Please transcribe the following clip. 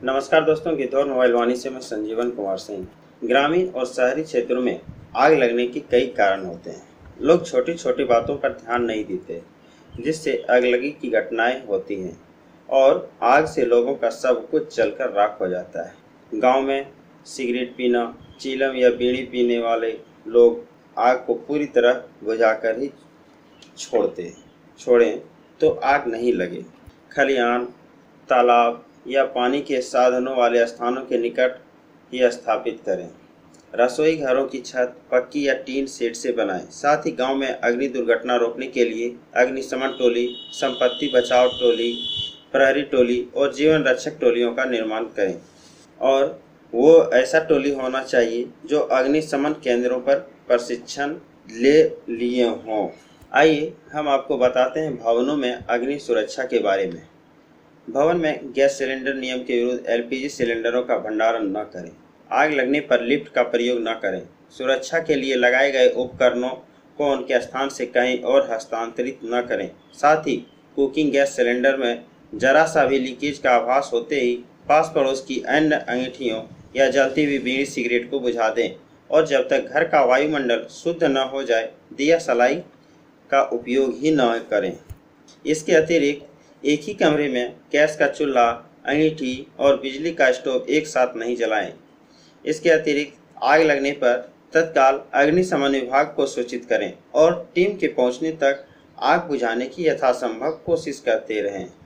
नमस्कार दोस्तों, गिद्धौर मोबाइल वाणी से मैं संजीवन कुमार सिंह। ग्रामीण और शहरी क्षेत्रों में आग लगने के कई कारण होते हैं। लोग छोटी छोटी बातों पर ध्यान नहीं देते, जिससे अगलगी की घटनाएं होती हैं और आग से लोगों का सब कुछ जलकर राख हो जाता है। गांव में सिगरेट पीना, चीलम या बीड़ी पीने वाले लोग आग को पूरी तरह बुझाकर ही छोड़ें तो आग नहीं लगे। खलिहान, तालाब या पानी के साधनों वाले स्थानों के निकट ही स्थापित करें। रसोई घरों की छत पक्की या टीन शेड से बनाएं। साथ ही गांव में अग्नि दुर्घटना रोकने के लिए अग्निशमन टोली, संपत्ति बचाव टोली, प्रहरी टोली और जीवन रक्षक टोलियों का निर्माण करें। और वो ऐसा टोली होना चाहिए जो अग्निशमन केंद्रों पर प्रशिक्षण ले लिए हों। आइए हम आपको बताते हैं भवनों में अग्नि सुरक्षा के बारे में। भवन में गैस सिलेंडर नियम के विरुद्ध एलपीजी सिलेंडरों का भंडारण न करें। आग लगने पर लिफ्ट का प्रयोग न करें। सुरक्षा के लिए लगाए गए उपकरणों को उनके स्थान से कहीं और हस्तांतरित न करें। साथ ही कुकिंग गैस सिलेंडर में जरा सा भी लीकेज का आभास होते ही पास पड़ोस की अन्य अंगीठियों या जलती हुई बीड़ी सिगरेट को बुझा दें और जब तक घर का वायुमंडल शुद्ध न हो जाए दिया सलाई का उपयोग ही न करें। इसके अतिरिक्त एक ही कमरे में गैस का चूल्हा, अंगीठी और बिजली का स्टोव एक साथ नहीं जलाएं। इसके अतिरिक्त आग लगने पर तत्काल अग्निशमन विभाग को सूचित करें और टीम के पहुंचने तक आग बुझाने की यथासंभव कोशिश करते रहें।